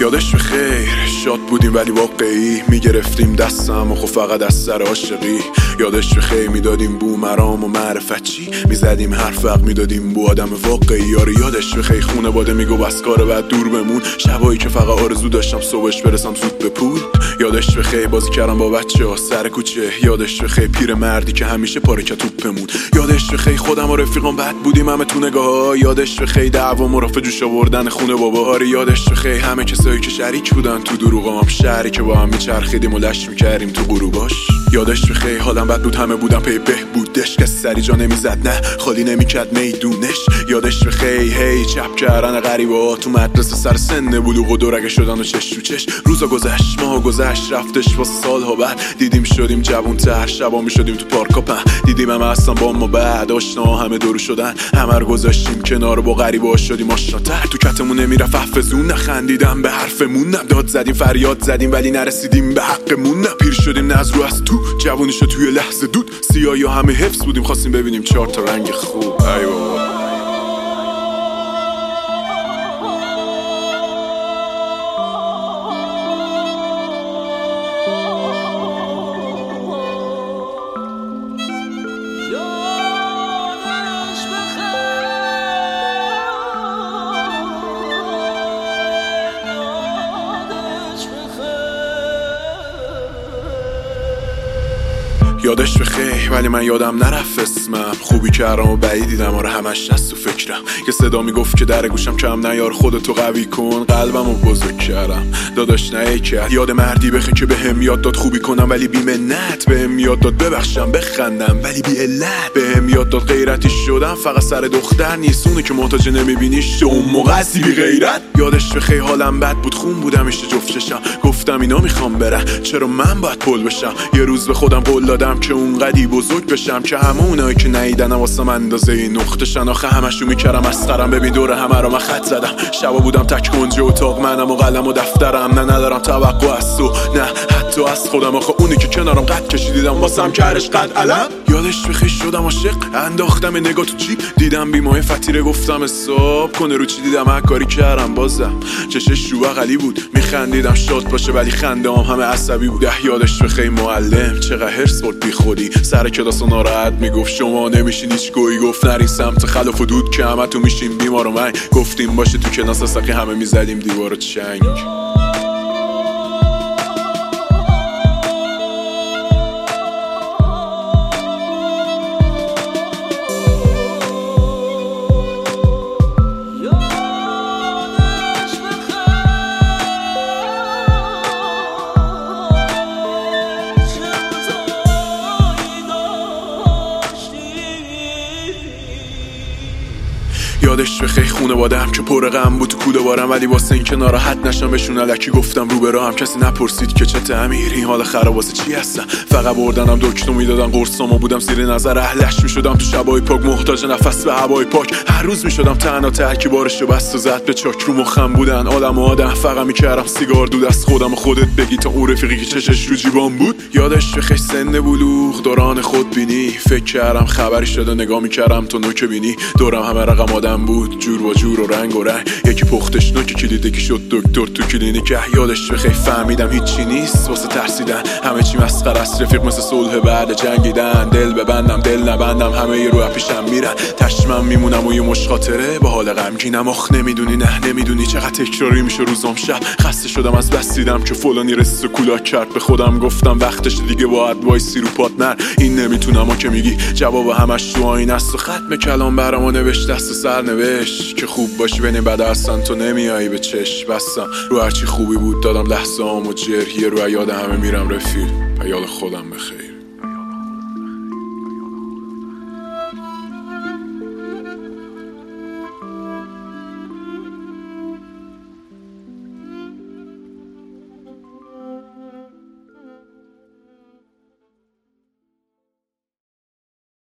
یادش به خیر شاد بودیم ولی واقعی میگرفتیم دستم و خب فقط از سر عاشقی. یادش به خیر میدادیم بو مرام و معرفت چی میزدیم حرف وقت میدادیم بو آدم واقعی. یادش به خیر خونه باده میگو بس کار بعد دور بمون، شبایی که فقط آرزو داشتم صبحش برسم زود به پول. یادش به خیر بازی کردم با بچه ها سر کوچه. یادش به خیر پیر مردی که همیشه پارکه توپمون. یادش به خیر خودم و رفیقام بد بودیم همه تو نگاه ها. یادش به خیر دعوا مرافع جوش آوردن خونه بابا. یادش به خیر همه کسایی که شریک بودن تو دروغام، شهری که با هم میچرخیدیم و لش میکردیم تو غروباش. یادش به خیر حالم بد بود همه بودم پی بهبودش، کسی سری جا نمیزد نه خالی نمیکرد میدونش. یادش به خیر هی چپ کردن غریبا تو مدرسه سر سن بلوغ و دورگه شدن و چش تو چش. روزا گذشت ماه گذشت رفتش واسه سالها بعد دیدیم شدیم جوون‌تر، شبا میشدیم تو پارکا پهن دیدیم همه اصلا با ما بعد آشنا همه دورو شدن همه رو گذاشتیم کنار با غریبا شدیم آشناتر. تو کتمون نمیرفت حفظون نخندیدم به حرفمون نه داد زدیم فریاد زدیم ولی نرسیدیم به حقمون نه. پیر شدیم نه از رو از تو جوونی شد توی لحظه دود سیاهی همه حفظ بودیم خواستیم ببینیم 4 تا رنگ خوب. ای بابا یادش به خیر ولی من یادم نرفت اسمم. خوبی کردم و بعید دیدم آره همش نست تو فکرم. یه صدا میگفت که در گوشم کم نیار خودتو قوی کن. قلبم رو بزرگ کردم داداش نه کرد. یاد مردی بخیر که بهم یاد داد خوبی کنم ولی بی منت. بهم یاد داد ببخشم بخندم ولی بی علت. بهم یاد داد غیرتی شدم فقط سر دختر نیست اونی که محتاج نمیبینیش تو اون موقع هستی بی غیرت. یادش به خیر حالم بد بود خون بودم اشته جفتشم. گفتم اینا میخوام برن چرا من باید پل بشم. یه روز به خودم قول دادم که اونقدی بزرگ بشم که همه اونایی که نیدنم واسه من اندازه نقطه‌شن. آخه همشو میکردم مسخرم ببین دور همه رو من خط زدم. شبا بودم تک کنج اتاق منم و قلم و دفترم. نه ندارم توقع از تو نه حتی از خودم. آخه اونی که کنارم قد کشیدیدم واسم کرش قد علم. یادش بخیر شدم عاشق انداختم نگاه تو جیب دیدم بیمای فتیره گفتم حساب کنه رو چی دیدم هر کاری کردم بازم چشش رو بغلی بود میخندیدم شاد باشه ولی خنده‌ام همه عصبی بود. یادش بخیر معلم چقدر هرس برد بی خودی سر کلاس و ناراحت میگفت شما نمیشین هیچ گویی. گفت نرین سمت خلاف و دود که همه تو میشین بیمار و من. گفتیم باشه تو کلاس ساقی همه میزدیم دیوار چنگ. یادش به خیر خونه بادم که پر غم بود تو کوله بارم ولی واسه این که ناراحت نشم بهشون الکی گفتم رو به راهم. کسی نپرسید که چه تعمیر این حال خراب واسه چی هستم. فقط بردنم دکتر میدادن قرصامو بودم زیر نظر اهلش میشدم تو شبای پاک محتاج نفس به هوای پاک. هر روز میشدم تنها ترکی بارشو بست و زد به چاک. رو مخم بودن آدم و آدم فقط میکردم سیگار دود از خودم و خودت بگی تا اون رفیقی که چشش رو جیبام بود. یادش به خیر سن بلوغ دوران خودبینی فکر کردم خبری شده نگاه میکردم تو نوک بینی دورم همه رقم آدم بود جور و جور و رنگ و رنگ. یکی پختش نوک کلیده که شد دکتر تو کلینیک. یادش به خیر فهمیدم هیچی نیست واسه ترسیدن همه چی مسخره است. رفیق مثل صلح بعد جنگیدن دل ببندم دل نبندم همه یه رو پیشم میرن تشمم میمونم و یه مش خاطره با حال غمگینم. آخ نمیدونی نه نمیدونی چقدر تکراری میشه روزام شب. خسته شدم از بس دیدم که فلانی رسید و کولاک کرد. به خودم گفتم وقتش دیگه باید وایسی رو پارتنر. این نمیتونم و که میگی جواب همش تو آین است و ختم کلام برامو نوشت دست سر نوشت که خوب باشی ببین بعد اصلا تو نمیایی به چشم بستم رو هرچی خوبی بود دادم لحظه و جر. یه رو یاد همه میرم رفیق یاد خودم بخیر.